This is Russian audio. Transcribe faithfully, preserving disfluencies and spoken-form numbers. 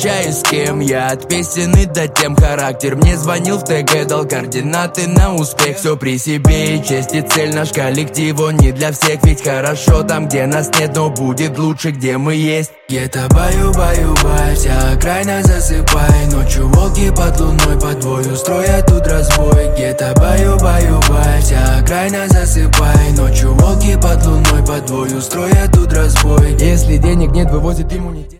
обращаюсь с кем. Я от песен и до тем характер. Мне звонил в ТГ, дал координаты на успех. Все при себе и честь и цель. Наш коллектив, он не для всех. Ведь хорошо там, где нас нет, но будет лучше, где мы есть. Где-то баю-баю-бай, вся окраина засыпай. Ночью волки под луной, под бой устроят тут разбой. Где-то баю-баю-бай, вся окраина засыпай. Ночью волки под луной, под бой устроят тут разбой. Если денег нет, вывозит иммунитет.